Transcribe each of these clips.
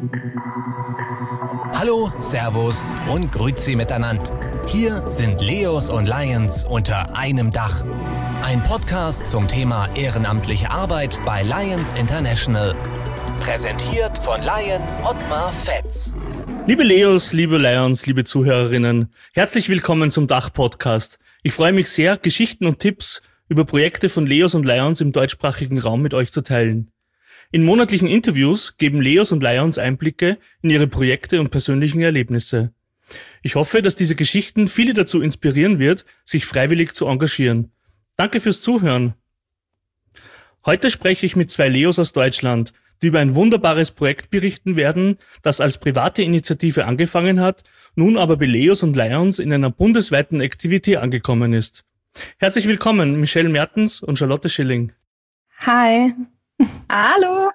Hallo, Servus und Grüezi miteinander. Hier sind Leos und Lions unter einem Dach. Ein Podcast zum Thema ehrenamtliche Arbeit bei Lions International. Präsentiert von Lion Ottmar Fetz. Liebe Leos, liebe Lions, liebe Zuhörerinnen, herzlich willkommen zum Dach-Podcast. Ich freue mich sehr, Geschichten und Tipps über Projekte von Leos und Lions im deutschsprachigen Raum mit euch zu teilen. In monatlichen Interviews geben Leos und Lions Einblicke in ihre Projekte und persönlichen Erlebnisse. Ich hoffe, dass diese Geschichten viele dazu inspirieren wird, sich freiwillig zu engagieren. Danke fürs Zuhören. Heute spreche ich mit zwei Leos aus Deutschland, die über ein wunderbares Projekt berichten werden, das als private Initiative angefangen hat, nun aber bei Leos und Lions in einer bundesweiten Activity angekommen ist. Herzlich willkommen, Michelle Mertens und Charlotte Schilling. Hi. Hallo.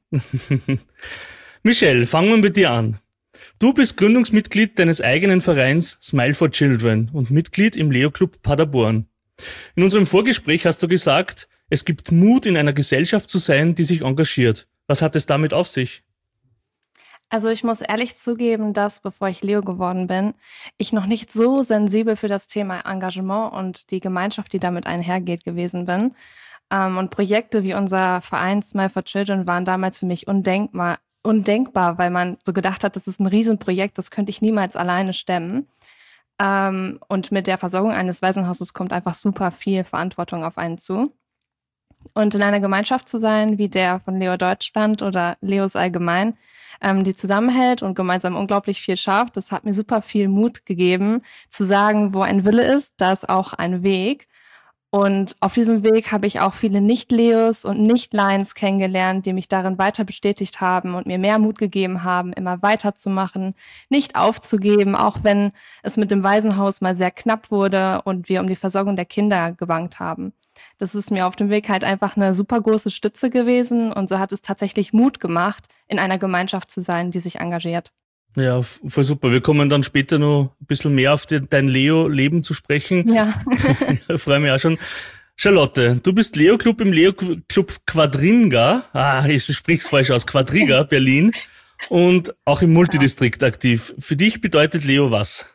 Michelle, fangen wir mit dir an. Du bist Gründungsmitglied deines eigenen Vereins Smile for Children und Mitglied im Leo Club Paderborn. In unserem Vorgespräch hast du gesagt, es gibt Mut, in einer Gesellschaft zu sein, die sich engagiert. Was hat es damit auf sich? Also ich muss ehrlich zugeben, dass, bevor ich Leo geworden bin, ich noch nicht so sensibel für das Thema Engagement und die Gemeinschaft, die damit einhergeht, gewesen bin. Und Projekte wie unser Verein Smile for Children waren damals für mich undenkbar, weil man so gedacht hat, das ist ein Riesenprojekt, das könnte ich niemals alleine stemmen. Und mit der Versorgung eines Waisenhauses kommt einfach super viel Verantwortung auf einen zu. Und in einer Gemeinschaft zu sein, wie der von Leo Deutschland oder Leos allgemein, die zusammenhält und gemeinsam unglaublich viel schafft, das hat mir super viel Mut gegeben, zu sagen, wo ein Wille ist, da ist auch ein Weg. Und auf diesem Weg habe ich auch viele Nicht-Leos und Nicht-Lions kennengelernt, die mich darin weiter bestätigt haben und mir mehr Mut gegeben haben, immer weiterzumachen, nicht aufzugeben, auch wenn es mit dem Waisenhaus mal sehr knapp wurde und wir um die Versorgung der Kinder gebangt haben. Das ist mir auf dem Weg halt einfach eine super große Stütze gewesen und so hat es tatsächlich Mut gemacht, in einer Gemeinschaft zu sein, die sich engagiert. Ja, voll super. Wir kommen dann später noch ein bisschen mehr auf dein Leo-Leben zu sprechen. Ja. Ich freue mich auch schon. Charlotte, du bist Leo-Club im Leo-Club Quadringa. Ich sprich's falsch aus. Quadriga, Berlin. Und auch im Multidistrikt aktiv. Für dich bedeutet Leo was?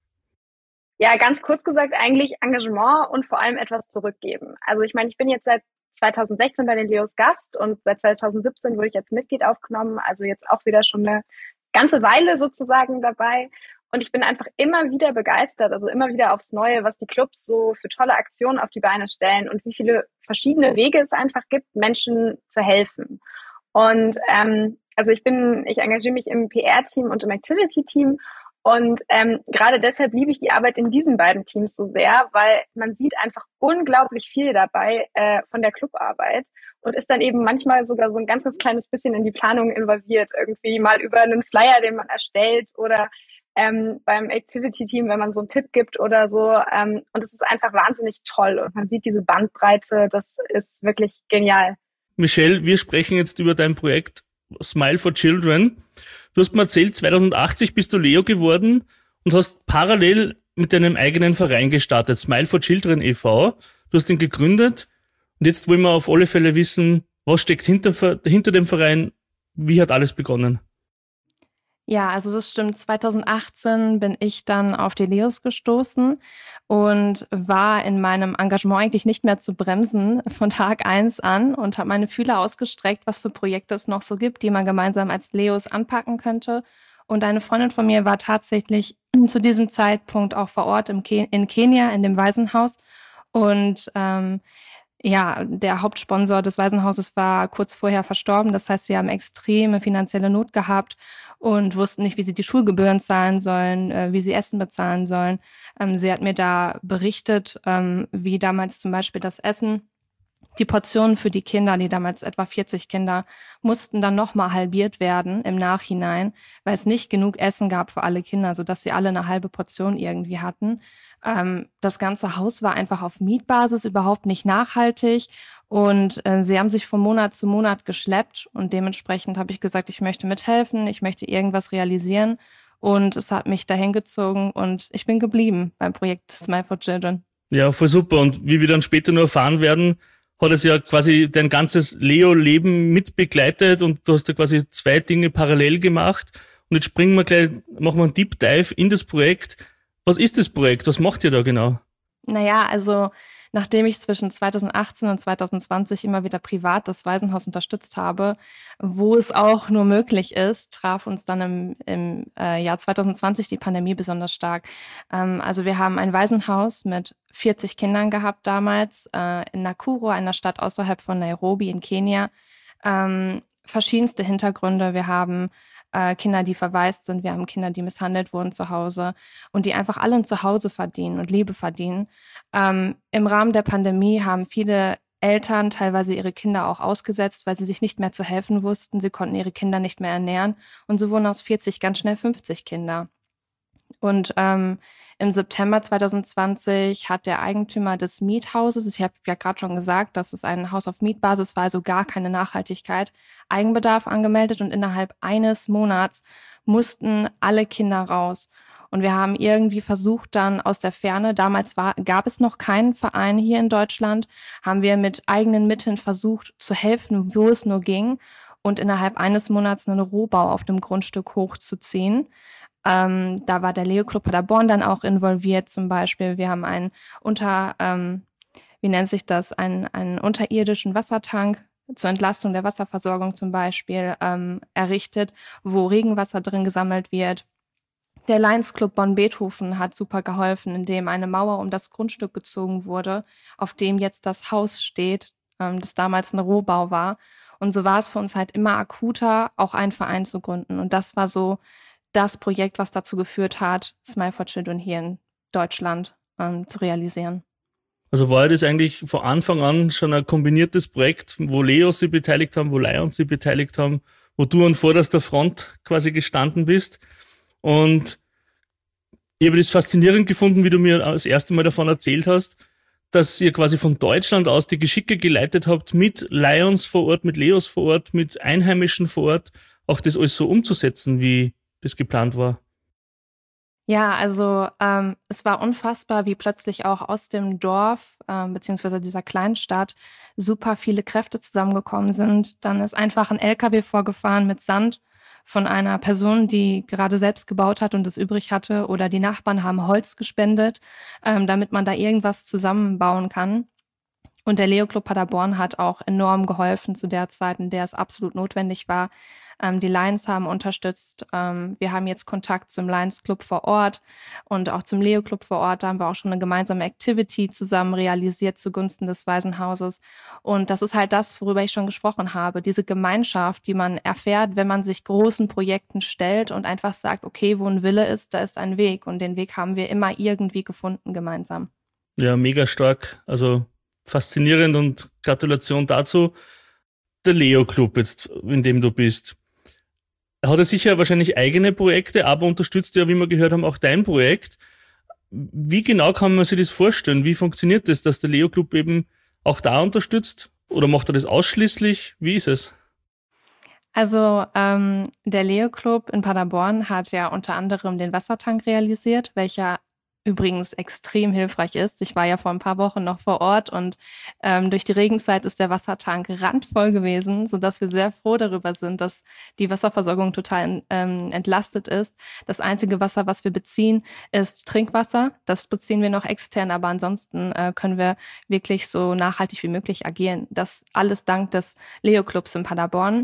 Ja, ganz kurz gesagt eigentlich Engagement und vor allem etwas zurückgeben. Also ich meine, ich bin jetzt seit 2016 bei den Leos Gast und seit 2017 wurde ich als Mitglied aufgenommen. Also jetzt auch wieder schon eine ganze Weile sozusagen dabei. Und ich bin einfach immer wieder begeistert, also immer wieder aufs Neue, was die Clubs so für tolle Aktionen auf die Beine stellen und wie viele verschiedene Wege es einfach gibt, Menschen zu helfen. Und also ich engagiere mich im PR-Team und im Activity-Team. Und gerade deshalb liebe ich die Arbeit in diesen beiden Teams so sehr, weil man sieht einfach unglaublich viel dabei von der Clubarbeit und ist dann eben manchmal sogar so ein ganz, ganz kleines bisschen in die Planung involviert, irgendwie mal über einen Flyer, den man erstellt oder beim Activity-Team, wenn man so einen Tipp gibt oder so. Und es ist einfach wahnsinnig toll und man sieht diese Bandbreite, das ist wirklich genial. Michelle, wir sprechen jetzt über dein Projekt Smile for Children. Du hast mir erzählt, 2080 bist du Leo geworden und hast parallel mit deinem eigenen Verein gestartet, Smile for Children e.V. Du hast ihn gegründet und jetzt wollen wir auf alle Fälle wissen, was steckt hinter dem Verein, wie hat alles begonnen? Ja, also das stimmt. 2018 bin ich dann auf die Leos gestoßen und war in meinem Engagement eigentlich nicht mehr zu bremsen von Tag 1 an und habe meine Fühler ausgestreckt, was für Projekte es noch so gibt, die man gemeinsam als Leos anpacken könnte. Und eine Freundin von mir war tatsächlich zu diesem Zeitpunkt auch vor Ort in Kenia, in dem Waisenhaus. Und der Hauptsponsor des Waisenhauses war kurz vorher verstorben. Das heißt, sie haben extreme finanzielle Not gehabt und wussten nicht, wie sie die Schulgebühren zahlen sollen, wie sie Essen bezahlen sollen. Sie hat mir da berichtet, wie damals zum Beispiel das Essen, die Portionen für die Kinder, die damals etwa 40 Kinder, mussten dann nochmal halbiert werden im Nachhinein, weil es nicht genug Essen gab für alle Kinder, sodass sie alle eine halbe Portion irgendwie hatten. Das ganze Haus war einfach auf Mietbasis, überhaupt nicht nachhaltig und sie haben sich von Monat zu Monat geschleppt und dementsprechend habe ich gesagt, ich möchte mithelfen, ich möchte irgendwas realisieren und es hat mich dahin gezogen und ich bin geblieben beim Projekt Smile for Children. Ja, voll super. Und wie wir dann später nur erfahren werden, hat es ja quasi dein ganzes Leo-Leben mitbegleitet und du hast ja quasi 2 Dinge parallel gemacht. Und jetzt machen wir einen Deep Dive in das Projekt. Was ist das Projekt? Was macht ihr da genau? Naja, also nachdem ich zwischen 2018 und 2020 immer wieder privat das Waisenhaus unterstützt habe, wo es auch nur möglich ist, traf uns dann im Jahr 2020 die Pandemie besonders stark. Also wir haben ein Waisenhaus mit 40 Kindern gehabt damals in Nakuru, einer Stadt außerhalb von Nairobi in Kenia. Verschiedenste Hintergründe. Wir haben Kinder, die verwaist sind, wir haben Kinder, die misshandelt wurden zu Hause und die einfach alle ein Zuhause verdienen und Liebe verdienen. Im Rahmen der Pandemie haben viele Eltern teilweise ihre Kinder auch ausgesetzt, weil sie sich nicht mehr zu helfen wussten. Sie konnten ihre Kinder nicht mehr ernähren und so wurden aus 40 ganz schnell 50 Kinder. Und im September 2020 hat der Eigentümer des Miethauses, ich habe ja gerade schon gesagt, dass es ein Haus auf Mietbasis war, also gar keine Nachhaltigkeit, Eigenbedarf angemeldet und innerhalb eines Monats mussten alle Kinder raus. Und wir haben irgendwie versucht dann aus der Ferne, damals gab es noch keinen Verein hier in Deutschland, haben wir mit eigenen Mitteln versucht zu helfen, wo es nur ging und innerhalb eines Monats einen Rohbau auf dem Grundstück hochzuziehen. Da war der Leo Club Paderborn dann auch involviert zum Beispiel. Wir haben einen unterirdischen Wassertank zur Entlastung der Wasserversorgung zum Beispiel errichtet, wo Regenwasser drin gesammelt wird. Der Lions Club Bonn-Beethoven hat super geholfen, indem eine Mauer um das Grundstück gezogen wurde, auf dem jetzt das Haus steht, das damals ein Rohbau war. Und so war es für uns halt immer akuter, auch einen Verein zu gründen. Und das war so das Projekt, was dazu geführt hat, Smile for Children hier in Deutschland zu realisieren. Also war das eigentlich von Anfang an schon ein kombiniertes Projekt, wo Leos sich beteiligt haben, wo Lions sich beteiligt haben, wo du an vorderster Front quasi gestanden bist. Und ich habe das faszinierend gefunden, wie du mir das erste Mal davon erzählt hast, dass ihr quasi von Deutschland aus die Geschicke geleitet habt, mit Lions vor Ort, mit Leos vor Ort, mit Einheimischen vor Ort, auch das alles so umzusetzen, wie das geplant war. Ja, also es war unfassbar, wie plötzlich auch aus dem Dorf beziehungsweise dieser kleinen Stadt super viele Kräfte zusammengekommen sind. Dann ist einfach ein LKW vorgefahren mit Sand von einer Person, die gerade selbst gebaut hat und es übrig hatte. Oder die Nachbarn haben Holz gespendet, damit man da irgendwas zusammenbauen kann. Und der Leo Club Paderborn hat auch enorm geholfen zu der Zeit, in der es absolut notwendig war. Die Lions haben unterstützt. Wir haben jetzt Kontakt zum Lions Club vor Ort und auch zum Leo Club vor Ort. Da haben wir auch schon eine gemeinsame Activity zusammen realisiert zugunsten des Waisenhauses. Und das ist halt das, worüber ich schon gesprochen habe. Diese Gemeinschaft, die man erfährt, wenn man sich großen Projekten stellt und einfach sagt, okay, wo ein Wille ist, da ist ein Weg. Und den Weg haben wir immer irgendwie gefunden gemeinsam. Ja, mega stark. Also faszinierend und Gratulation dazu. Der Leo Club jetzt, in dem du bist. Hat er sicher wahrscheinlich eigene Projekte, aber unterstützt ja, wie wir gehört haben, auch dein Projekt. Wie genau kann man sich das vorstellen? Wie funktioniert das, dass der Leo Club eben auch da unterstützt? Oder macht er das ausschließlich? Wie ist es? Also der Leo Club in Paderborn hat ja unter anderem den Wassertank realisiert, welcher übrigens extrem hilfreich ist. Ich war ja vor ein paar Wochen noch vor Ort und durch die Regenzeit ist der Wassertank randvoll gewesen, sodass wir sehr froh darüber sind, dass die Wasserversorgung total entlastet ist. Das einzige Wasser, was wir beziehen, ist Trinkwasser. Das beziehen wir noch extern, aber ansonsten können wir wirklich so nachhaltig wie möglich agieren. Das alles dank des Leo Clubs in Paderborn.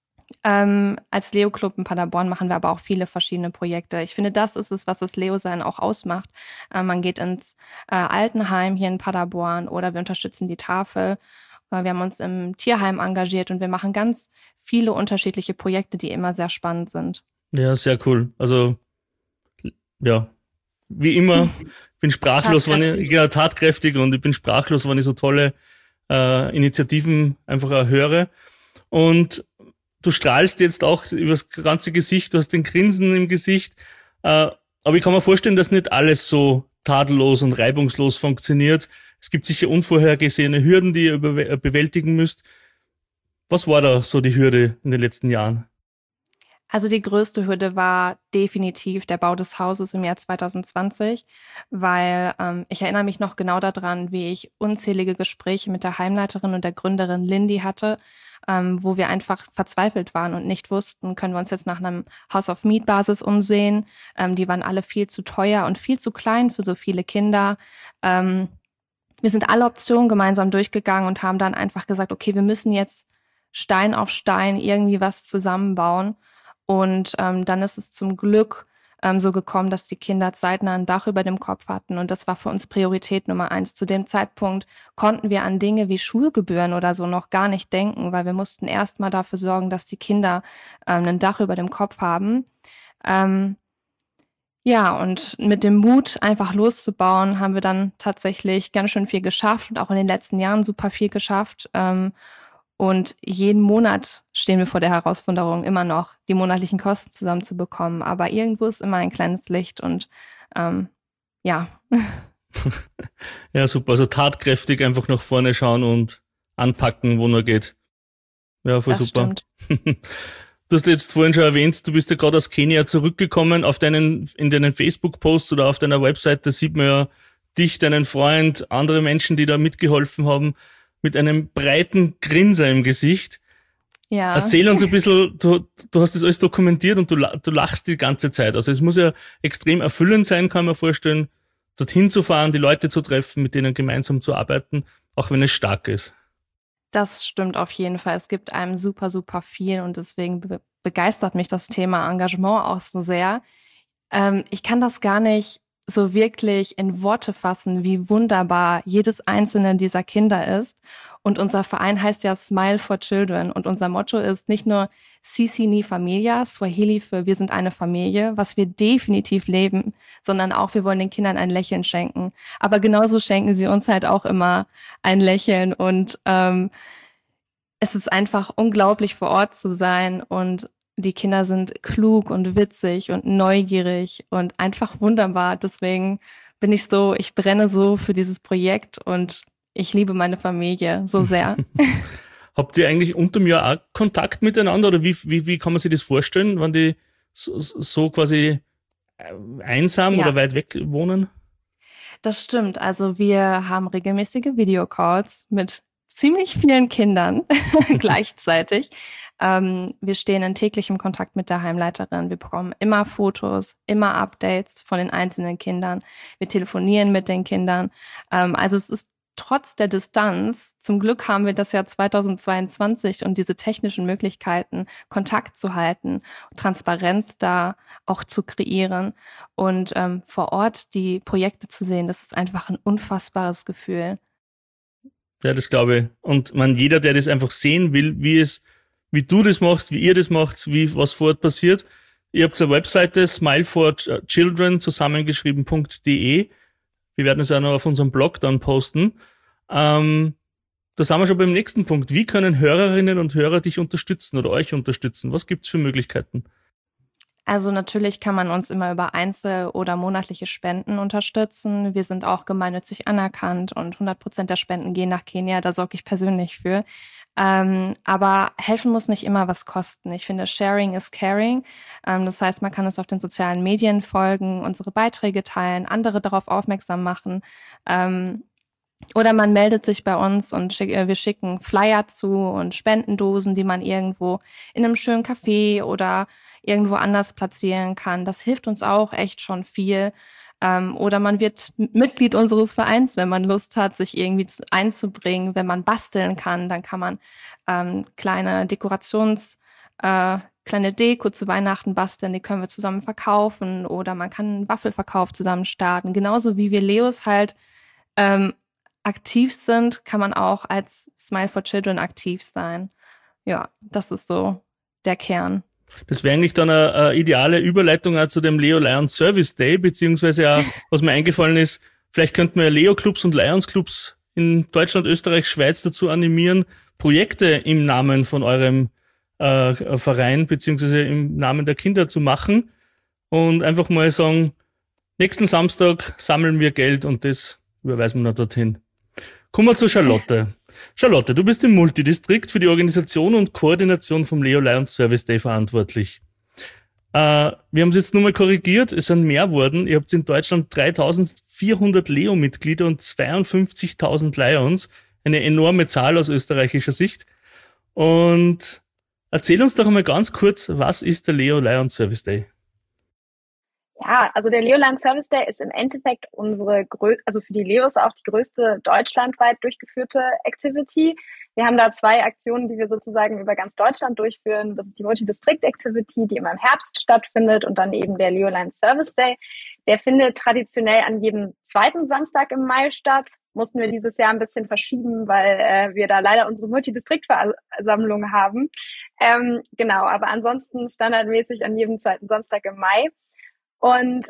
Als Leo Club in Paderborn machen wir aber auch viele verschiedene Projekte. Ich finde, das ist es, was das Leo-Sein auch ausmacht. Man geht ins Altenheim hier in Paderborn oder wir unterstützen die Tafel. Wir haben uns im Tierheim engagiert und wir machen ganz viele unterschiedliche Projekte, die immer sehr spannend sind. Ja, sehr cool. Also, ja, wie immer, bin sprachlos, tatkräftig und ich bin sprachlos, wenn ich so tolle Initiativen einfach auch höre. Und du strahlst jetzt auch über das ganze Gesicht, du hast den Grinsen im Gesicht. Aber ich kann mir vorstellen, dass nicht alles so tadellos und reibungslos funktioniert. Es gibt sicher unvorhergesehene Hürden, die ihr bewältigen müsst. Was war da so die Hürde in den letzten Jahren? Also die größte Hürde war definitiv der Bau des Hauses im Jahr 2020, weil ich erinnere mich noch genau daran, wie ich unzählige Gespräche mit der Heimleiterin und der Gründerin Lindy hatte, wo wir einfach verzweifelt waren und nicht wussten, können wir uns jetzt nach einem House-of-Meat-Basis umsehen. Die waren alle viel zu teuer und viel zu klein für so viele Kinder. Wir sind alle Optionen gemeinsam durchgegangen und haben dann einfach gesagt, okay, wir müssen jetzt Stein auf Stein irgendwie was zusammenbauen. Und dann ist es zum Glück so gekommen, dass die Kinder zeitnah ein Dach über dem Kopf hatten. Und das war für uns Priorität Nummer 1. Zu dem Zeitpunkt konnten wir an Dinge wie Schulgebühren oder so noch gar nicht denken, weil wir mussten erst mal dafür sorgen, dass die Kinder ein Dach über dem Kopf haben. Ja, und mit dem Mut, einfach loszubauen, haben wir dann tatsächlich ganz schön viel geschafft und auch in den letzten Jahren super viel geschafft. Und jeden Monat stehen wir vor der Herausforderung, immer noch die monatlichen Kosten zusammenzubekommen. Aber irgendwo ist immer ein kleines Licht und ja. Ja, super. Also tatkräftig einfach nach vorne schauen und anpacken, wo nur geht. Ja, voll Das super. stimmt. Du hast jetzt vorhin schon erwähnt, du bist ja gerade aus Kenia zurückgekommen. In deinen Facebook-Posts oder auf deiner Webseite sieht man ja dich, deinen Freund, andere Menschen, die da mitgeholfen haben, mit einem breiten Grinser im Gesicht. Ja. Erzähl uns ein bisschen, du hast das alles dokumentiert und du lachst die ganze Zeit. Also es muss ja extrem erfüllend sein, kann man vorstellen, dorthin zu fahren, die Leute zu treffen, mit denen gemeinsam zu arbeiten, auch wenn es stark ist. Das stimmt auf jeden Fall. Es gibt einem super, super viel und deswegen begeistert mich das Thema Engagement auch so sehr. Ich kann das gar nicht so wirklich in Worte fassen, wie wunderbar jedes einzelne dieser Kinder ist. Und unser Verein heißt ja Smile for Children und unser Motto ist nicht nur Sisi ni Familia, Swahili für wir sind eine Familie, was wir definitiv leben, sondern auch wir wollen den Kindern ein Lächeln schenken. Aber genauso schenken sie uns halt auch immer ein Lächeln und es ist einfach unglaublich vor Ort zu sein und die Kinder sind klug und witzig und neugierig und einfach wunderbar. Deswegen ich brenne so für dieses Projekt und ich liebe meine Familie so sehr. Habt ihr eigentlich unterm Jahr auch Kontakt miteinander oder wie kann man sich das vorstellen, wenn die so quasi einsam oder weit weg wohnen? Das stimmt. Also wir haben regelmäßige Videocalls mit ziemlich vielen Kindern gleichzeitig. Wir stehen in täglichem Kontakt mit der Heimleiterin. Wir bekommen immer Fotos, immer Updates von den einzelnen Kindern. Wir telefonieren mit den Kindern. Also es ist trotz der Distanz, zum Glück haben wir das Jahr 2022 und diese technischen Möglichkeiten, Kontakt zu halten, Transparenz da auch zu kreieren und vor Ort die Projekte zu sehen. Das ist einfach ein unfassbares Gefühl. Ja, das glaube ich. Und jeder, der das einfach sehen will, wie du das machst, wie ihr das macht, was vor Ort passiert. Ihr habt eine Webseite, smileforchildren zusammengeschrieben.de. Wir werden es auch noch auf unserem Blog dann posten. Da sind wir schon beim nächsten Punkt. Wie können Hörerinnen und Hörer dich unterstützen oder euch unterstützen? Was gibt's für Möglichkeiten? Also natürlich kann man uns immer über einzel- oder monatliche Spenden unterstützen. Wir sind auch gemeinnützig anerkannt und 100% der Spenden gehen nach Kenia. Da sorge ich persönlich für. Aber helfen muss nicht immer was kosten. Ich finde, Sharing is Caring. Das heißt, man kann uns auf den sozialen Medien folgen, unsere Beiträge teilen, andere darauf aufmerksam machen. Oder man meldet sich bei uns und wir schicken Flyer zu und Spendendosen, die man irgendwo in einem schönen Café oder irgendwo anders platzieren kann. Das hilft uns auch echt schon viel. Oder man wird Mitglied unseres Vereins, wenn man Lust hat, sich irgendwie einzubringen. Wenn man basteln kann, dann kann man kleine kleine Deko zu Weihnachten basteln, die können wir zusammen verkaufen. Oder man kann einen Waffelverkauf zusammen starten. Genauso wie wir Leos halt aktiv sind, kann man auch als Smile for Children aktiv sein. Ja, das ist so der Kern. Das wäre eigentlich dann eine ideale Überleitung auch zu dem Leo Lions Service Day, beziehungsweise auch, was mir eingefallen ist, vielleicht könnten wir Leo-Clubs und Lions-Clubs in Deutschland, Österreich, Schweiz dazu animieren, Projekte im Namen von eurem Verein, beziehungsweise im Namen der Kinder zu machen und einfach mal sagen, nächsten Samstag sammeln wir Geld und das überweisen wir noch dorthin. Kommen wir zu Charlotte. Charlotte, du bist im Multidistrikt für die Organisation und Koordination vom Leo Lions Service Day verantwortlich. Wir haben es jetzt nur mal korrigiert, es sind mehr worden. Ihr habt in Deutschland 3.400 Leo-Mitglieder und 52.000 Lions. Eine enorme Zahl aus österreichischer Sicht. Und erzähl uns doch einmal ganz kurz, was ist der Leo Lions Service Day? Ja, also der Leo Lions Service Day ist im Endeffekt also für die Leos auch die größte deutschlandweit durchgeführte Activity. Wir haben da 2 Aktionen, die wir sozusagen über ganz Deutschland durchführen. Das ist die Multidistrikt-Activity, die immer im Herbst stattfindet, und dann eben der Leo Lions Service Day. Der findet traditionell an jedem 2. Samstag im Mai statt. Mussten wir dieses Jahr ein bisschen verschieben, weil wir da leider unsere Multidistriktversammlung haben. Genau, aber ansonsten standardmäßig an jedem 2. Samstag im Mai. Und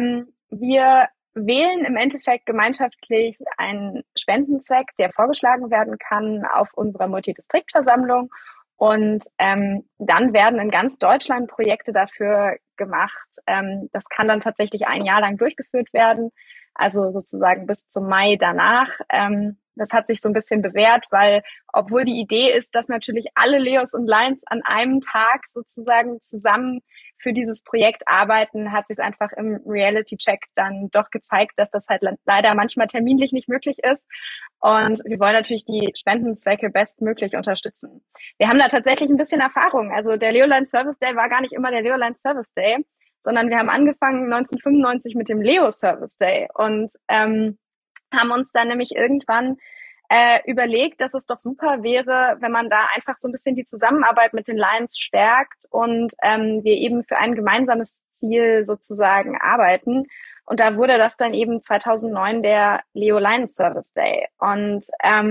wir wählen im Endeffekt gemeinschaftlich einen Spendenzweck, der vorgeschlagen werden kann auf unserer Multidistriktversammlung. Und dann werden in ganz Deutschland Projekte dafür gemacht. Das kann dann tatsächlich ein Jahr lang durchgeführt werden, also sozusagen bis zum Mai danach. Das hat sich so ein bisschen bewährt, weil obwohl die Idee ist, dass natürlich alle Leos und Lions an einem Tag sozusagen zusammen für dieses Projekt arbeiten, hat sich einfach im Reality-Check dann doch gezeigt, dass das halt leider manchmal terminlich nicht möglich ist. Und wir wollen natürlich die Spendenzwecke bestmöglich unterstützen. Wir haben da tatsächlich ein bisschen Erfahrung. Also der Leo Lions Service Day war gar nicht immer der Leo Lions Service Day, sondern wir haben angefangen 1995 mit dem Leo Service Day und haben uns dann nämlich irgendwann überlegt, dass es doch super wäre, wenn man da einfach so ein bisschen die Zusammenarbeit mit den Lions stärkt und wir eben für ein gemeinsames Ziel sozusagen arbeiten. Und da wurde das dann eben 2009 der Leo Lions Service Day. Und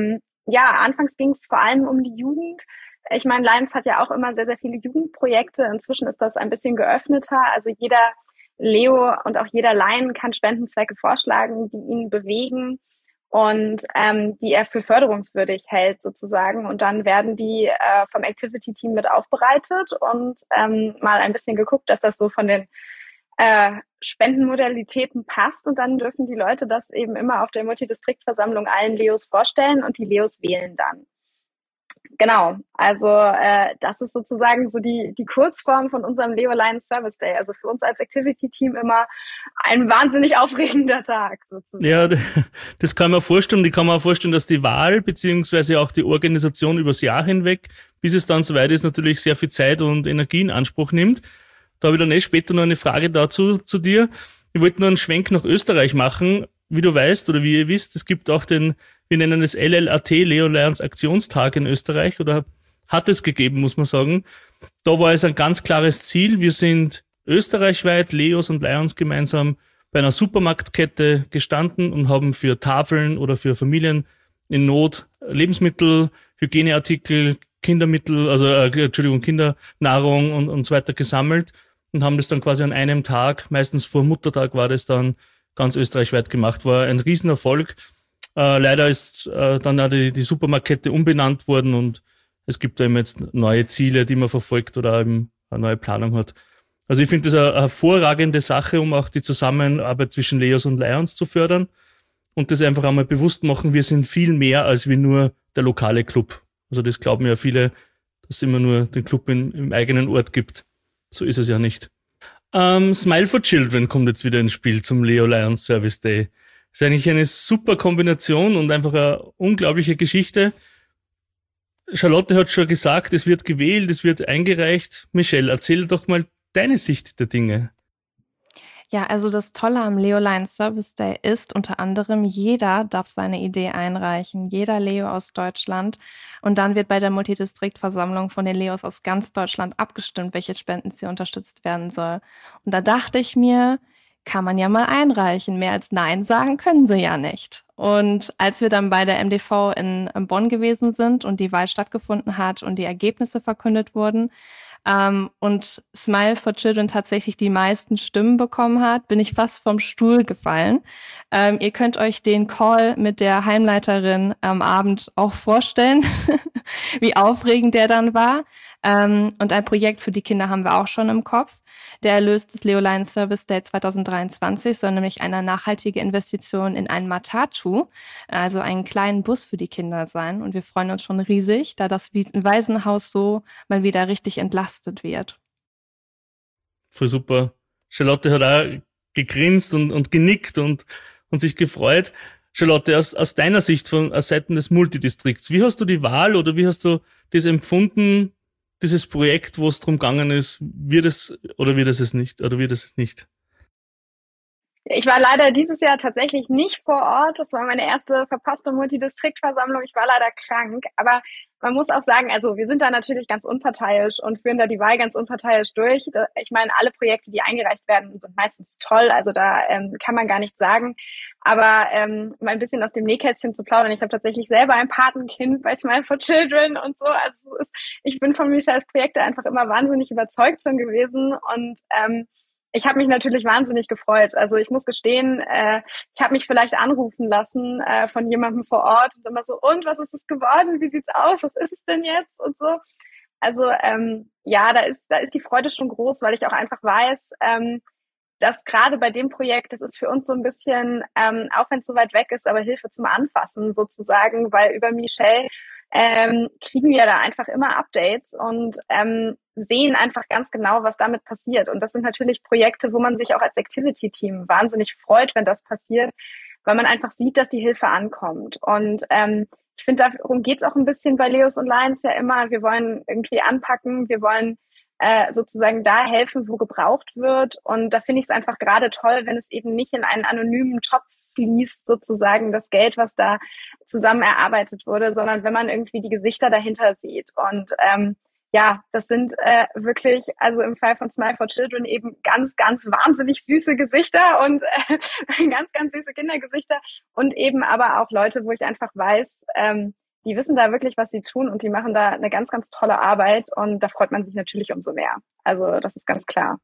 anfangs ging es vor allem um die Jugend. Ich meine, Lions hat ja auch immer sehr, sehr viele Jugendprojekte. Inzwischen ist das ein bisschen geöffneter. Also jeder Leo und auch jeder Lion kann Spendenzwecke vorschlagen, die ihn bewegen und die er für förderungswürdig hält sozusagen. Und dann werden die vom Activity-Team mit aufbereitet und mal ein bisschen geguckt, dass das so von den Spendenmodalitäten passt. Und dann dürfen die Leute das eben immer auf der Multidistriktversammlung allen Leos vorstellen und die Leos wählen dann. Genau, also das ist sozusagen so die Kurzform von unserem Leo Lions Service Day. Also für uns als Activity-Team immer ein wahnsinnig aufregender Tag sozusagen. Ja, das kann man vorstellen. Ich kann mir auch vorstellen, dass die Wahl beziehungsweise auch die Organisation übers Jahr hinweg, bis es dann soweit ist, natürlich sehr viel Zeit und Energie in Anspruch nimmt. Da habe ich dann später noch eine Frage dazu zu dir. Ich wollte nur einen Schwenk nach Österreich machen. Wie du weißt oder wie ihr wisst, es gibt auch wir nennen es LLAT, Leo Lions Aktionstag in Österreich, oder hat es gegeben, muss man sagen. Da war es ein ganz klares Ziel. Wir sind österreichweit, Leos und Lions gemeinsam, bei einer Supermarktkette gestanden und haben für Tafeln oder für Familien in Not Lebensmittel, Hygieneartikel, Kindernahrung und so weiter gesammelt und haben das dann quasi an einem Tag, meistens vor Muttertag war das dann, ganz österreichweit gemacht. War ein Riesenerfolg. Leider ist dann auch die Supermarktkette umbenannt worden und es gibt da eben jetzt neue Ziele, die man verfolgt oder eben eine neue Planung hat. Also ich finde das eine hervorragende Sache, um auch die Zusammenarbeit zwischen Leos und Lions zu fördern und das einfach einmal bewusst machen, wir sind viel mehr als wie nur der lokale Club. Also das glauben ja viele, dass es immer nur den Club im eigenen Ort gibt. So ist es ja nicht. Smile for Children kommt jetzt wieder ins Spiel zum Leo Lions Service Day. Ist eigentlich eine super Kombination und einfach eine unglaubliche Geschichte. Charlotte hat schon gesagt, es wird gewählt, es wird eingereicht. Michelle, erzähl doch mal deine Sicht der Dinge. Ja, also das Tolle am Leo Lions Service Day ist unter anderem, jeder darf seine Idee einreichen, jeder Leo aus Deutschland. Und dann wird bei der Multidistriktversammlung von den Leos aus ganz Deutschland abgestimmt, welches Spendenziel unterstützt werden soll. Und da dachte ich mir, kann man ja mal einreichen. Mehr als Nein sagen können sie ja nicht. Und als wir dann bei der MDV in Bonn gewesen sind und die Wahl stattgefunden hat und die Ergebnisse verkündet wurden, und Smile for Children tatsächlich die meisten Stimmen bekommen hat, bin ich fast vom Stuhl gefallen. Ihr könnt euch den Call mit der Heimleiterin am Abend auch vorstellen, wie aufregend der dann war. Und ein Projekt für die Kinder haben wir auch schon im Kopf. Der Erlös des Leo Lions Service Day 2023 soll nämlich eine nachhaltige Investition in ein Matatu, also einen kleinen Bus für die Kinder sein. Und wir freuen uns schon riesig, da das Waisenhaus so mal wieder richtig entlastet wird. voll super. Charlotte hat auch gegrinst und genickt und sich gefreut. Charlotte, aus deiner Sicht aus Seiten des Multidistrikts, wie hast du die Wahl oder wie hast du das empfunden, dieses Projekt, wo es darum gegangen ist, wird es nicht? Ich war leider dieses Jahr tatsächlich nicht vor Ort. Das war meine erste verpasste Multidistriktversammlung. Ich war leider krank. Aber man muss auch sagen, also wir sind da natürlich ganz unparteiisch und führen da die Wahl ganz unparteiisch durch. Ich meine, alle Projekte, die eingereicht werden, sind meistens toll. Also da kann man gar nichts sagen. Aber mal ein bisschen aus dem Nähkästchen zu plaudern. Ich habe tatsächlich selber ein Patenkind bei Smile for Children und so. Also ich bin von Michels Projekte einfach immer wahnsinnig überzeugt schon gewesen und ich habe mich natürlich wahnsinnig gefreut. Also ich muss gestehen, ich habe mich vielleicht anrufen lassen von jemandem vor Ort und immer so, und was ist es geworden? Wie sieht's aus? Was ist es denn jetzt? Und so. Also ja, da ist die Freude schon groß, weil ich auch einfach weiß, dass gerade bei dem Projekt, das ist für uns so ein bisschen, auch wenn es so weit weg ist, aber Hilfe zum Anfassen sozusagen, weil über Michelle kriegen wir da einfach immer Updates und sehen einfach ganz genau, was damit passiert. Und das sind natürlich Projekte, wo man sich auch als Activity-Team wahnsinnig freut, wenn das passiert, weil man einfach sieht, dass die Hilfe ankommt. Und ich finde, darum geht's auch ein bisschen bei Leos und Lions ja immer. Wir wollen irgendwie anpacken, wir wollen sozusagen da helfen, wo gebraucht wird. Und da finde ich es einfach gerade toll, wenn es eben nicht in einen anonymen Topf fließt, sozusagen das Geld, was da zusammen erarbeitet wurde, sondern wenn man irgendwie die Gesichter dahinter sieht. Und ja, das sind wirklich, also im Fall von Smile for Children eben ganz, ganz wahnsinnig süße Gesichter und ganz, ganz süße Kindergesichter und eben aber auch Leute, wo ich einfach weiß, die wissen da wirklich, was sie tun und die machen da eine ganz, ganz tolle Arbeit und da freut man sich natürlich umso mehr. Also das ist ganz klar.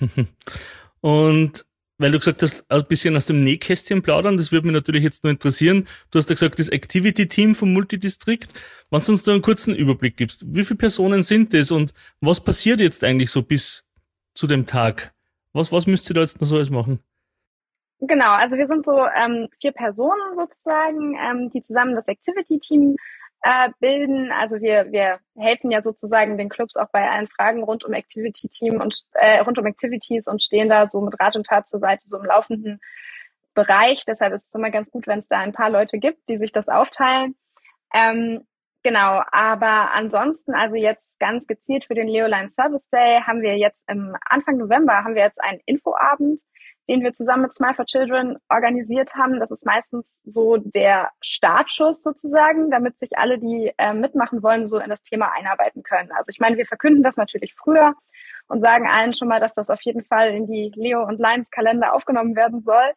Und weil du gesagt hast, ein bisschen aus dem Nähkästchen plaudern, das würde mich natürlich jetzt nur interessieren. Du hast ja gesagt, das Activity-Team vom Multidistrikt. Wenn du uns da einen kurzen Überblick gibst, wie viele Personen sind das und was passiert jetzt eigentlich so bis zu dem Tag? Was müsst ihr da jetzt noch so alles machen? Genau, also wir sind so 4 Personen sozusagen, die zusammen das Activity-Team bilden. Also wir helfen ja sozusagen den Clubs auch bei allen Fragen rund um Activity-Team und rund um Activities und stehen da so mit Rat und Tat zur Seite, so im laufenden Bereich. Deshalb ist es immer ganz gut, wenn es da ein paar Leute gibt, die sich das aufteilen. Genau, aber ansonsten, also jetzt ganz gezielt für den Leoline Service Day haben wir jetzt Anfang November haben wir jetzt einen Infoabend, den wir zusammen mit Smile for Children organisiert haben. Das ist meistens so der Startschuss sozusagen, damit sich alle, die mitmachen wollen, so in das Thema einarbeiten können. Also ich meine, wir verkünden das natürlich früher und sagen allen schon mal, dass das auf jeden Fall in die Leo und Lions Kalender aufgenommen werden soll.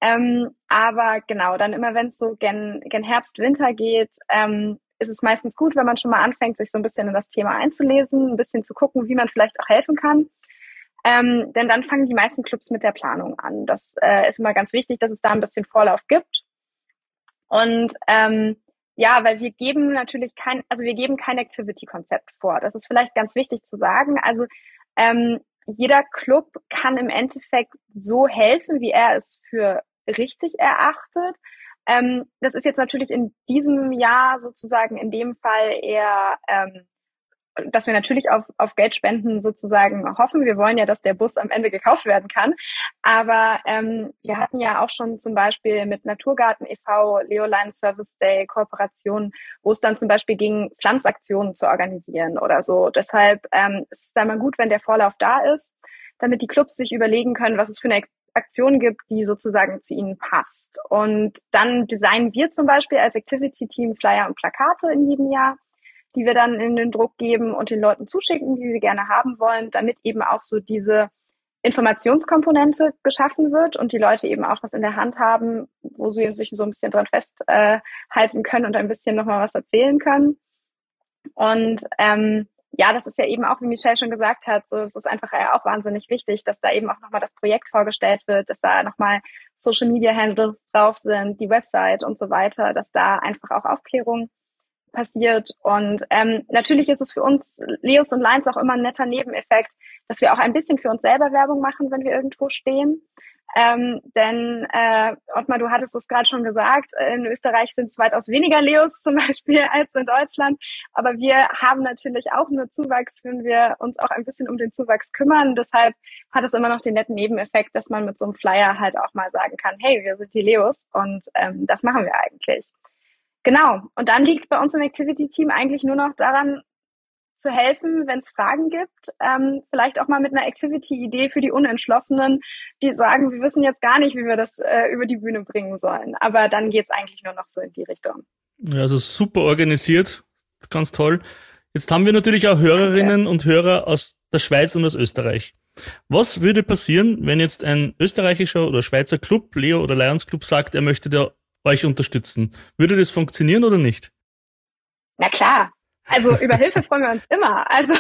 Aber genau, dann immer wenn es so gen Herbst, Winter geht, ist es meistens gut, wenn man schon mal anfängt, sich so ein bisschen in das Thema einzulesen, ein bisschen zu gucken, wie man vielleicht auch helfen kann. Denn dann fangen die meisten Clubs mit der Planung an. Das ist immer ganz wichtig, dass es da ein bisschen Vorlauf gibt. Und ja, weil wir geben natürlich kein Activity-Konzept vor. Das ist vielleicht ganz wichtig zu sagen. Also jeder Club kann im Endeffekt so helfen, wie er es für richtig erachtet. Das ist jetzt natürlich in diesem Jahr sozusagen in dem Fall eher dass wir natürlich auf Geldspenden sozusagen hoffen. Wir wollen ja, dass der Bus am Ende gekauft werden kann. Aber wir hatten ja auch schon zum Beispiel mit Naturgarten e.V., Leoline Service Day Kooperationen, wo es dann zum Beispiel ging, Pflanzaktionen zu organisieren oder so. Deshalb ist es da mal gut, wenn der Vorlauf da ist, damit die Clubs sich überlegen können, was es für eine Aktion gibt, die sozusagen zu ihnen passt. Und dann designen wir zum Beispiel als Activity-Team Flyer und Plakate in jedem Jahr, die wir dann in den Druck geben und den Leuten zuschicken, die sie gerne haben wollen, damit eben auch so diese Informationskomponente geschaffen wird und die Leute eben auch was in der Hand haben, wo sie sich so ein bisschen dran festhalten können und ein bisschen nochmal was erzählen können. Und ja, das ist ja eben auch, wie Michelle schon gesagt hat, so, das ist einfach ja auch wahnsinnig wichtig, dass da eben auch nochmal das Projekt vorgestellt wird, dass da nochmal Social Media Handles drauf sind, die Website und so weiter, dass da einfach auch Aufklärung passiert. Und natürlich ist es für uns Leos und Lions auch immer ein netter Nebeneffekt, dass wir auch ein bisschen für uns selber Werbung machen, wenn wir irgendwo stehen. Denn Ottmar, du hattest es gerade schon gesagt, in Österreich sind es weitaus weniger Leos zum Beispiel als in Deutschland. Aber wir haben natürlich auch nur Zuwachs, wenn wir uns auch ein bisschen um den Zuwachs kümmern. Deshalb hat es immer noch den netten Nebeneffekt, dass man mit so einem Flyer halt auch mal sagen kann, hey, wir sind die Leos und das machen wir eigentlich. Genau. Und dann liegt es bei uns im Activity-Team eigentlich nur noch daran, zu helfen, wenn es Fragen gibt, vielleicht auch mal mit einer Activity-Idee für die Unentschlossenen, die sagen, wir wissen jetzt gar nicht, wie wir das über die Bühne bringen sollen. Aber dann geht es eigentlich nur noch so in die Richtung. Ja, also super organisiert, ganz toll. Jetzt haben wir natürlich auch Hörerinnen und Hörer aus der Schweiz und aus Österreich. Was würde passieren, wenn jetzt ein österreichischer oder Schweizer Club, Leo oder Lions Club, sagt, er möchte da euch unterstützen? Würde das funktionieren oder nicht? Na klar. Also über Hilfe freuen wir uns immer. Also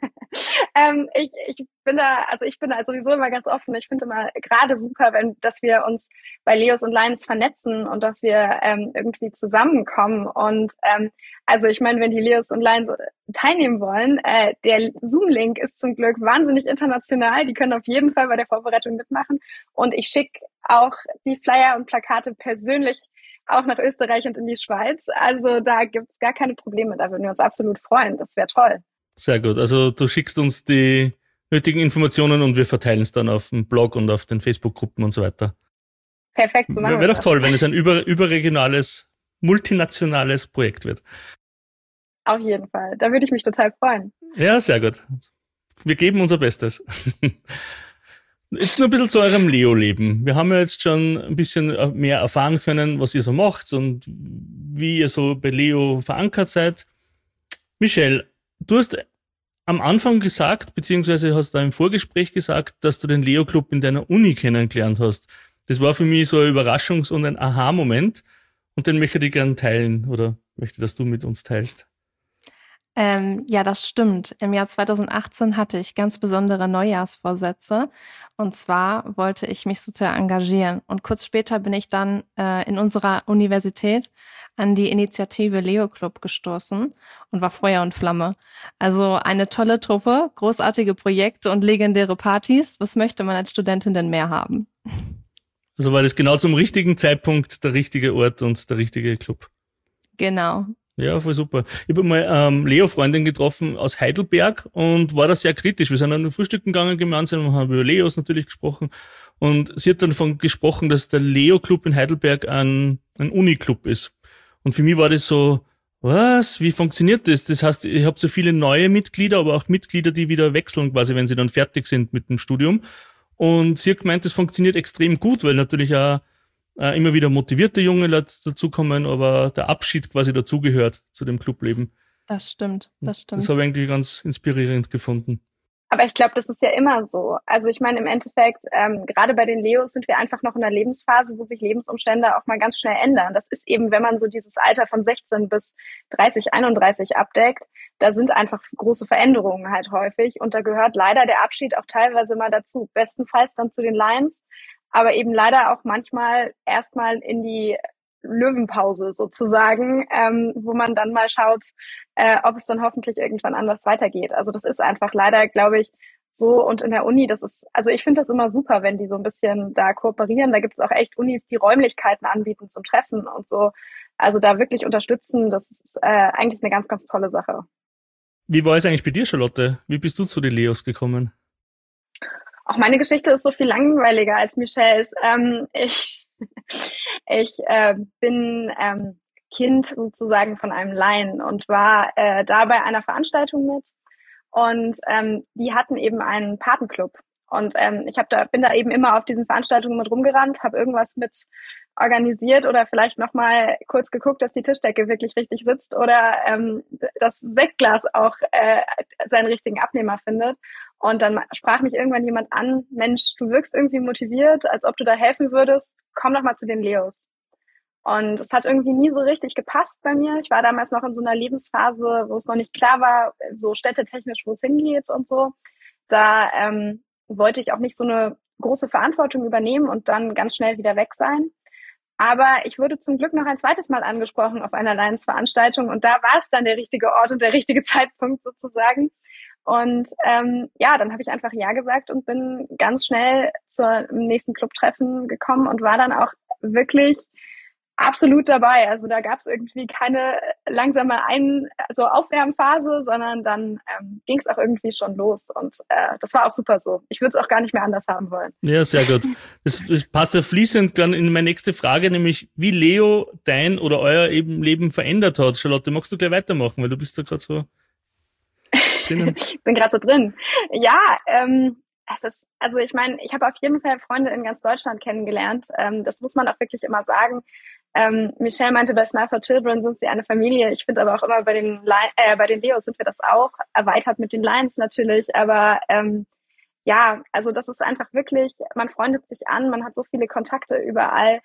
ich bin da sowieso immer ganz offen. Ich finde immer gerade super, dass wir uns bei Leos und Lions vernetzen und dass wir irgendwie zusammenkommen. Und also ich meine, wenn die Leos und Lions teilnehmen wollen, der Zoom-Link ist zum Glück wahnsinnig international. Die können auf jeden Fall bei der Vorbereitung mitmachen. Und ich schicke auch die Flyer und Plakate persönlich auch nach Österreich und in die Schweiz. Also da gibt's gar keine Probleme. Da würden wir uns absolut freuen. Das wäre toll. Sehr gut. Also du schickst uns die nötigen Informationen und wir verteilen es dann auf dem Blog und auf den Facebook-Gruppen und so weiter. Perfekt, so machen wir Wäre doch toll, wenn es ein überregionales, multinationales Projekt wird. Auf jeden Fall. Da würde ich mich total freuen. Ja, sehr gut. Wir geben unser Bestes. Jetzt nur ein bisschen zu eurem Leo-Leben. Wir haben ja jetzt schon ein bisschen mehr erfahren können, was ihr so macht und wie ihr so bei Leo verankert seid. Michelle, du hast am Anfang gesagt, beziehungsweise hast du im Vorgespräch gesagt, dass du den Leo-Club in deiner Uni kennengelernt hast. Das war für mich so ein Überraschungs- und ein Aha-Moment und den möchte ich gerne teilen oder möchte, dass du mit uns teilst. Ja, das stimmt. Im Jahr 2018 hatte ich ganz besondere Neujahrsvorsätze. Und zwar wollte ich mich sozial engagieren. Und kurz später bin ich dann in unserer Universität an die Initiative Leo Club gestoßen und war Feuer und Flamme. Also eine tolle Truppe, großartige Projekte und legendäre Partys. Was möchte man als Studentin denn mehr haben? Also war das genau zum richtigen Zeitpunkt der richtige Ort und der richtige Club. Genau. Ja, voll super. Ich habe mal Leo-Freundin getroffen aus Heidelberg und war da sehr kritisch. Wir sind dann frühstücken gegangen gemeinsam und haben über Leos natürlich gesprochen. Und sie hat dann davon gesprochen, dass der Leo-Club in Heidelberg ein Uni-Club ist. Und für mich war das so, was? Wie funktioniert das? Das heißt, ihr habt so viele neue Mitglieder, aber auch Mitglieder, die wieder wechseln quasi, wenn sie dann fertig sind mit dem Studium. Und sie hat gemeint, das funktioniert extrem gut, weil natürlich auch immer wieder motivierte junge Leute dazukommen, aber der Abschied quasi dazugehört zu dem Clubleben. Das stimmt. Das habe ich eigentlich ganz inspirierend gefunden. Aber ich glaube, das ist ja immer so. Also ich meine, im Endeffekt, gerade bei den Leos sind wir einfach noch in einer Lebensphase, wo sich Lebensumstände auch mal ganz schnell ändern. Das ist eben, wenn man so dieses Alter von 16 bis 30, 31 abdeckt, da sind einfach große Veränderungen halt häufig. Und da gehört leider der Abschied auch teilweise mal dazu. Bestenfalls dann zu den Lions, aber eben leider auch manchmal erstmal in die Löwenpause sozusagen, wo man dann mal schaut, ob es dann hoffentlich irgendwann anders weitergeht. Also das ist einfach leider, glaube ich, so. Und in der Uni, also ich finde das immer super, wenn die so ein bisschen da kooperieren. Da gibt es auch echt Unis, die Räumlichkeiten anbieten zum Treffen und so. Also da wirklich unterstützen, das ist eigentlich eine ganz, ganz tolle Sache. Wie war es eigentlich bei dir, Charlotte? Wie bist du zu den Leos gekommen? Auch meine Geschichte ist so viel langweiliger als Michelles. Ich bin Kind sozusagen von einem Lion und war da bei einer Veranstaltung mit. Und die hatten eben einen Patenclub. Und bin da eben immer auf diesen Veranstaltungen mit rumgerannt, habe irgendwas mit organisiert oder vielleicht nochmal kurz geguckt, dass die Tischdecke wirklich richtig sitzt oder das Sektglas auch seinen richtigen Abnehmer findet. Und dann sprach mich irgendwann jemand an, Mensch, du wirkst irgendwie motiviert, als ob du da helfen würdest, komm doch mal zu den Leos. Und es hat irgendwie nie so richtig gepasst bei mir. Ich war damals noch in so einer Lebensphase, wo es noch nicht klar war, so städtetechnisch, wo es hingeht und so. Da wollte ich auch nicht so eine große Verantwortung übernehmen und dann ganz schnell wieder weg sein. Aber ich wurde zum Glück noch ein zweites Mal angesprochen auf einer Lions-Veranstaltung und da war es dann der richtige Ort und der richtige Zeitpunkt sozusagen. Und ja, dann habe ich einfach Ja gesagt und bin ganz schnell zum nächsten Clubtreffen gekommen und war dann auch wirklich absolut dabei. Also da gab es irgendwie keine langsame Aufwärmphase, sondern dann ging es auch irgendwie schon los. Und das war auch super so. Ich würde es auch gar nicht mehr anders haben wollen. Ja, sehr gut. Das passt ja fließend dann in meine nächste Frage, nämlich wie Leo dein oder euer Leben verändert hat. Charlotte, magst du gleich weitermachen, weil du bist da gerade so drinnen. Ich bin gerade so drin. Ja, also ich meine, ich habe auf jeden Fall Freunde in ganz Deutschland kennengelernt. Das muss man auch wirklich immer sagen. Michelle meinte, bei Smile for Children sind sie eine Familie. Ich finde aber auch immer bei den Leos sind wir das auch, erweitert mit den Lions natürlich. Aber ja, also das ist einfach wirklich, man freundet sich an, man hat so viele Kontakte überall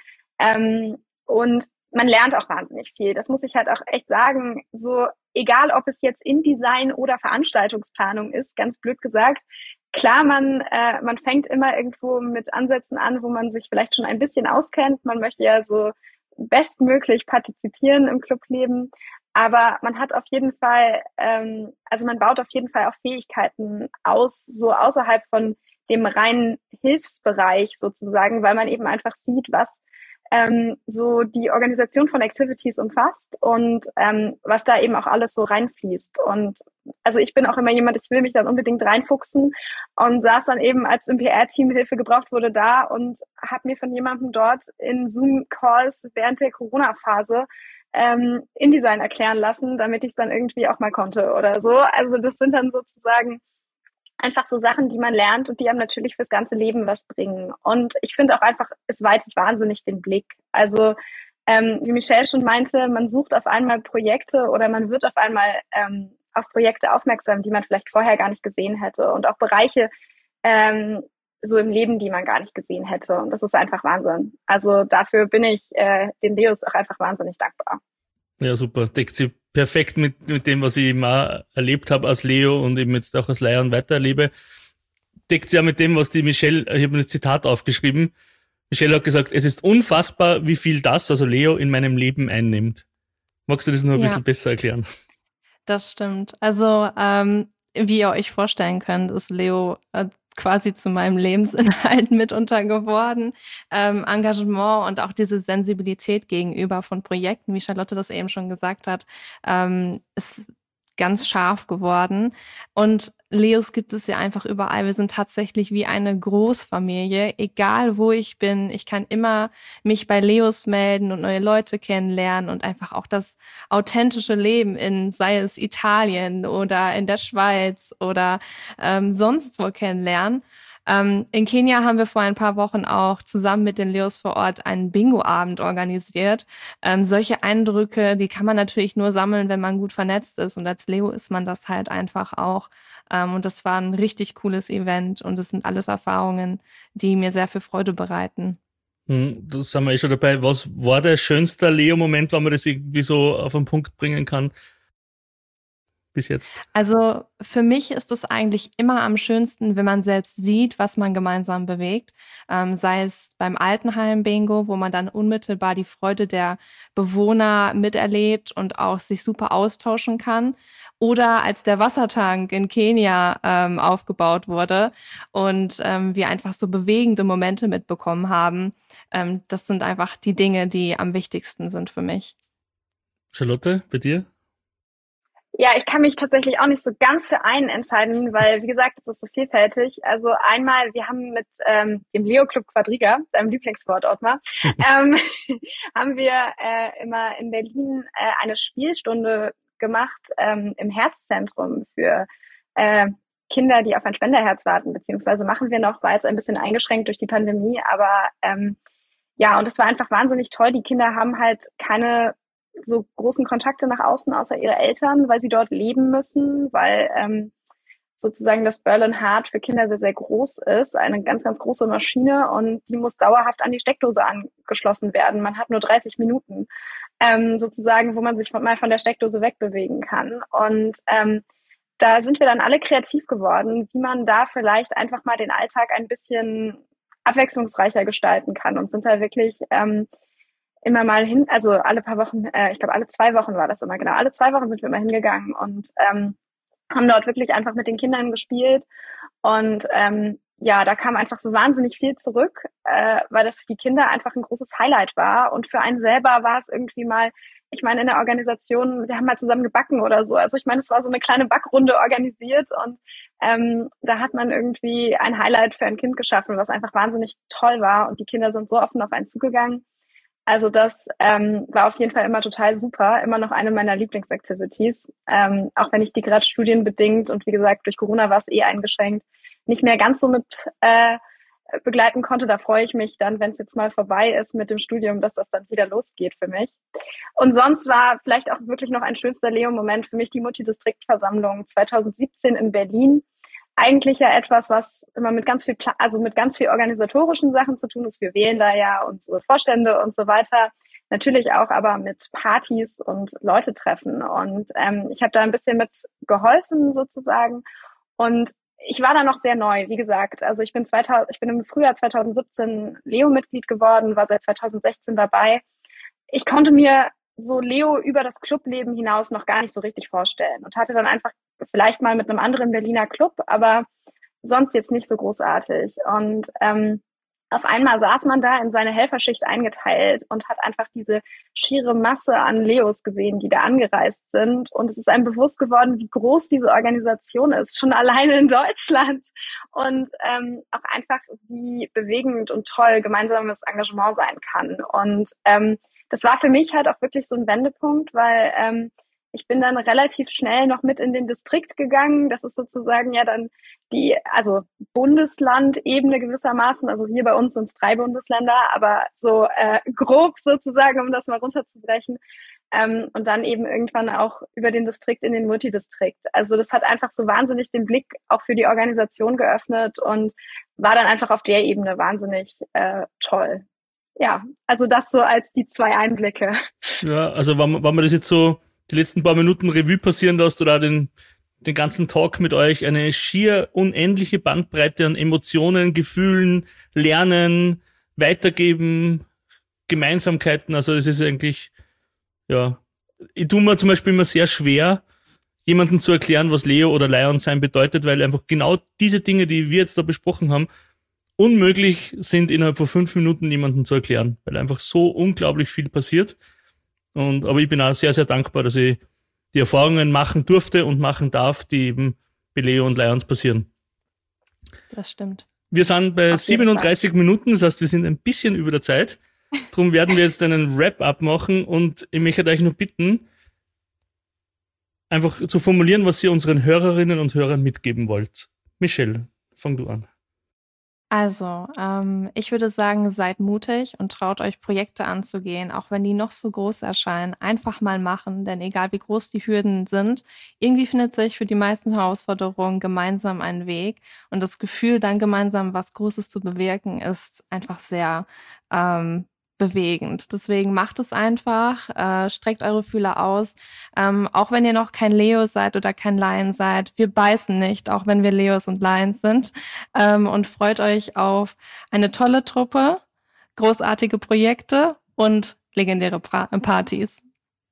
und man lernt auch wahnsinnig viel. Das muss ich halt auch echt sagen. So, egal ob es jetzt InDesign oder Veranstaltungsplanung ist, ganz blöd gesagt, klar, man fängt immer irgendwo mit Ansätzen an, wo man sich vielleicht schon ein bisschen auskennt. Man möchte ja so bestmöglich partizipieren im Clubleben. Aber man hat auf jeden Fall, also man baut auf jeden Fall auch Fähigkeiten aus, so außerhalb von dem reinen Hilfsbereich sozusagen, weil man eben einfach sieht, was so die Organisation von Activities umfasst und was da eben auch alles so reinfließt. Und also ich bin auch immer jemand, ich will mich dann unbedingt reinfuchsen und saß dann eben, als im PR-Team Hilfe gebraucht wurde, da und habe mir von jemandem dort in Zoom-Calls während der Corona-Phase InDesign erklären lassen, damit ich es dann irgendwie auch mal konnte oder so. Also das sind dann sozusagen einfach so Sachen, die man lernt und die einem natürlich fürs ganze Leben was bringen. Und ich finde auch einfach, es weitet wahnsinnig den Blick. Also wie Michelle schon meinte, man sucht auf einmal Projekte oder man wird auf einmal auf Projekte aufmerksam, die man vielleicht vorher gar nicht gesehen hätte und auch Bereiche so im Leben, die man gar nicht gesehen hätte. Und das ist einfach Wahnsinn. Also dafür bin ich den Leos auch einfach wahnsinnig dankbar. Ja, super. Deckt sie perfekt mit dem, was ich eben auch erlebt habe als Leo und eben jetzt auch als Lion weitererlebe. Deckt sie ja mit dem, was die Michelle, ich habe ein Zitat aufgeschrieben. Michelle hat gesagt, es ist unfassbar, wie viel das, also Leo, in meinem Leben einnimmt. Magst du das noch ein bisschen besser erklären? Das stimmt. Also, wie ihr euch vorstellen könnt, ist Leo quasi zu meinem Lebensinhalt mitunter geworden. Engagement und auch diese Sensibilität gegenüber von Projekten, wie Charlotte das eben schon gesagt hat, ist ganz scharf geworden. Und Leos gibt es ja einfach überall. Wir sind tatsächlich wie eine Großfamilie. Egal wo ich bin, ich kann immer mich bei Leos melden und neue Leute kennenlernen und einfach auch das authentische Leben in, sei es Italien oder in der Schweiz oder sonst wo kennenlernen. In Kenia haben wir vor ein paar Wochen auch zusammen mit den Leos vor Ort einen Bingo-Abend organisiert. Solche Eindrücke, die kann man natürlich nur sammeln, wenn man gut vernetzt ist. Und als Leo ist man das halt einfach auch. Und das war ein richtig cooles Event. Und das sind alles Erfahrungen, die mir sehr viel Freude bereiten. Da sind wir schon dabei. Was war der schönste Leo-Moment, wenn man das irgendwie so auf den Punkt bringen kann? Bis jetzt? Also für mich ist es eigentlich immer am schönsten, wenn man selbst sieht, was man gemeinsam bewegt. Sei es beim Altenheim-Bingo, wo man dann unmittelbar die Freude der Bewohner miterlebt und auch sich super austauschen kann. Oder als der Wassertank in Kenia aufgebaut wurde und wir einfach so bewegende Momente mitbekommen haben. Das sind einfach die Dinge, die am wichtigsten sind für mich. Charlotte, bei dir? Ja, ich kann mich tatsächlich auch nicht so ganz für einen entscheiden, weil, wie gesagt, es ist so vielfältig. Also einmal, wir haben mit dem Leo Club Quadriga, deinem Lieblingswort, Ottmar, haben wir immer in Berlin eine Spielstunde gemacht im Herzzentrum für Kinder, die auf ein Spenderherz warten, beziehungsweise machen wir noch, war jetzt ein bisschen eingeschränkt durch die Pandemie, aber ja, und es war einfach wahnsinnig toll. Die Kinder haben halt keine so großen Kontakte nach außen, außer ihre Eltern, weil sie dort leben müssen, weil sozusagen das Berlin Heart für Kinder sehr, sehr groß ist, eine ganz, ganz große Maschine und die muss dauerhaft an die Steckdose angeschlossen werden. Man hat nur 30 Minuten sozusagen, wo man sich mal von der Steckdose wegbewegen kann und da sind wir dann alle kreativ geworden, wie man da vielleicht einfach mal den Alltag ein bisschen abwechslungsreicher gestalten kann und sind da wirklich immer mal hin, also alle paar Wochen, ich glaube alle 2 Wochen war das immer, genau, alle 2 Wochen sind wir immer hingegangen und haben dort wirklich einfach mit den Kindern gespielt und ja, da kam einfach so wahnsinnig viel zurück, weil das für die Kinder einfach ein großes Highlight war und für einen selber war es irgendwie mal, ich meine, in der Organisation, wir haben mal zusammen gebacken oder so, also ich meine, es war so eine kleine Backrunde organisiert und da hat man irgendwie ein Highlight für ein Kind geschaffen, was einfach wahnsinnig toll war und die Kinder sind so offen auf einen zugegangen. Also das war auf jeden Fall immer total super, immer noch eine meiner Lieblingsactivities, auch wenn ich die gerade studienbedingt und wie gesagt, durch Corona war es eingeschränkt, nicht mehr ganz so mit begleiten konnte. Da freue ich mich dann, wenn es jetzt mal vorbei ist mit dem Studium, dass das dann wieder losgeht für mich. Und sonst war vielleicht auch wirklich noch ein schönster Leo-Moment für mich die Multidistriktversammlung 2017 in Berlin. Eigentlich ja etwas, was immer mit ganz viel, mit ganz viel organisatorischen Sachen zu tun ist. Wir wählen da ja unsere Vorstände und so weiter. Natürlich auch aber mit Partys und Leute treffen. Und ich habe da ein bisschen mit geholfen sozusagen. Und ich war da noch sehr neu, wie gesagt. Also ich bin im Frühjahr 2017 Leo-Mitglied geworden, war seit 2016 dabei. Ich konnte mir so Leo über das Clubleben hinaus noch gar nicht so richtig vorstellen und hatte dann einfach vielleicht mal mit einem anderen Berliner Club, aber sonst jetzt nicht so großartig. Und auf einmal saß man da in seine Helferschicht eingeteilt und hat einfach diese schiere Masse an Leos gesehen, die da angereist sind. Und es ist einem bewusst geworden, wie groß diese Organisation ist, schon alleine in Deutschland. Und auch einfach, wie bewegend und toll gemeinsames Engagement sein kann. Und das war für mich halt auch wirklich so ein Wendepunkt, weil ich bin dann relativ schnell noch mit in den Distrikt gegangen. Das ist sozusagen ja dann also Bundesland-Ebene gewissermaßen. Also hier bei uns sind es 3 Bundesländer, aber so grob sozusagen, um das mal runterzubrechen. Und dann eben irgendwann auch über den Distrikt in den Multidistrikt. Also das hat einfach so wahnsinnig den Blick auch für die Organisation geöffnet und war dann einfach auf der Ebene wahnsinnig toll. Ja, also das so als die 2 Einblicke. Ja, also wenn man das jetzt so die letzten paar Minuten Revue passieren lässt oder den ganzen Talk mit euch, eine schier unendliche Bandbreite an Emotionen, Gefühlen, Lernen, Weitergeben, Gemeinsamkeiten. Also es ist eigentlich, ja, ich tue mir zum Beispiel immer sehr schwer, jemandem zu erklären, was Leo oder Lion sein bedeutet, weil einfach genau diese Dinge, die wir jetzt da besprochen haben, unmöglich sind innerhalb von 5 Minuten jemandem zu erklären, weil einfach so unglaublich viel passiert. Aber ich bin auch sehr, sehr dankbar, dass ich die Erfahrungen machen durfte und machen darf, die eben bei Leo und Lions passieren. Das stimmt. Wir sind bei 37 Minuten, das heißt, wir sind ein bisschen über der Zeit. Darum werden wir jetzt einen Wrap-up machen und ich möchte euch nur bitten, einfach zu formulieren, was ihr unseren Hörerinnen und Hörern mitgeben wollt. Michelle, fang du an. Also, ich würde sagen, seid mutig und traut euch Projekte anzugehen, auch wenn die noch so groß erscheinen. Einfach mal machen, denn egal wie groß die Hürden sind, irgendwie findet sich für die meisten Herausforderungen gemeinsam ein Weg. Und das Gefühl, dann gemeinsam was Großes zu bewirken, ist einfach sehr bewegend. Deswegen macht es einfach, streckt eure Fühler aus. Auch wenn ihr noch kein Leo seid oder kein Lion seid, wir beißen nicht, auch wenn wir Leos und Lions sind. Und freut euch auf eine tolle Truppe, großartige Projekte und legendäre Partys.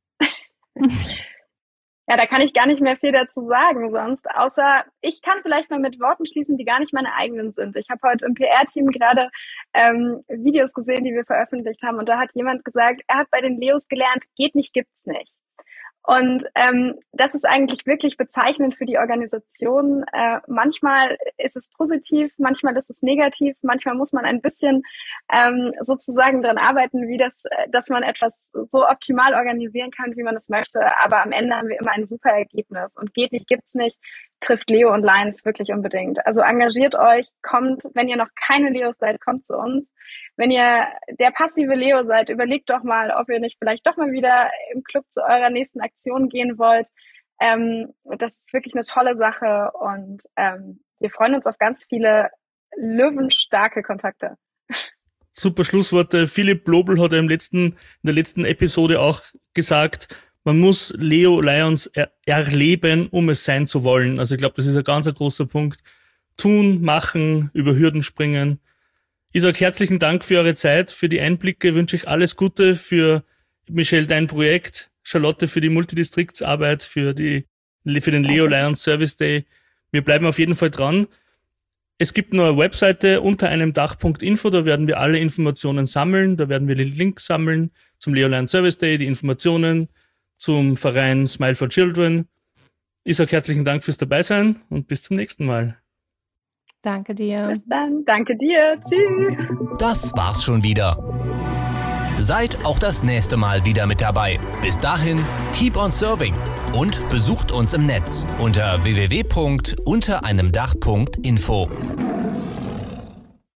Ja, da kann ich gar nicht mehr viel dazu sagen sonst, außer ich kann vielleicht mal mit Worten schließen, die gar nicht meine eigenen sind. Ich habe heute im PR-Team gerade Videos gesehen, die wir veröffentlicht haben und da hat jemand gesagt, er hat bei den Leos gelernt, geht nicht, gibt's nicht. Und das ist eigentlich wirklich bezeichnend für die Organisation. Manchmal ist es positiv, manchmal ist es negativ, manchmal muss man ein bisschen sozusagen dran arbeiten, dass man etwas so optimal organisieren kann, wie man es möchte. Aber am Ende haben wir immer ein super Ergebnis. Und geht nicht, gibt's nicht, trifft Leo und Lions wirklich unbedingt. Also engagiert euch, kommt, wenn ihr noch keine Leos seid, kommt zu uns. Wenn ihr der passive Leo seid, überlegt doch mal, ob ihr nicht vielleicht doch mal wieder im Club zu eurer nächsten Aktion gehen wollt. Das ist wirklich eine tolle Sache und wir freuen uns auf ganz viele löwenstarke Kontakte. Super Schlussworte. Philipp Blobel hat ja in der letzten Episode auch gesagt, man muss Leo Lions erleben, um es sein zu wollen. Also ich glaube, das ist ein ganz großer Punkt. Tun, machen, über Hürden springen. Ich sage herzlichen Dank für eure Zeit, für die Einblicke, wünsche ich alles Gute für Michelle, dein Projekt, Charlotte für die Multidistriktsarbeit, für die für den Leo Lions Service Day. Wir bleiben auf jeden Fall dran. Es gibt noch eine Webseite unter einem Dach.info, da werden wir alle Informationen sammeln, da werden wir die Links sammeln zum Leo Lions Service Day, die Informationen zum Verein Smile for Children. Ich sage herzlichen Dank fürs Dabeisein und bis zum nächsten Mal. Danke dir. Bis dann. Danke dir. Tschüss. Das war's schon wieder. Seid auch das nächste Mal wieder mit dabei. Bis dahin, keep on serving und besucht uns im Netz unter www.untereinemdach.info.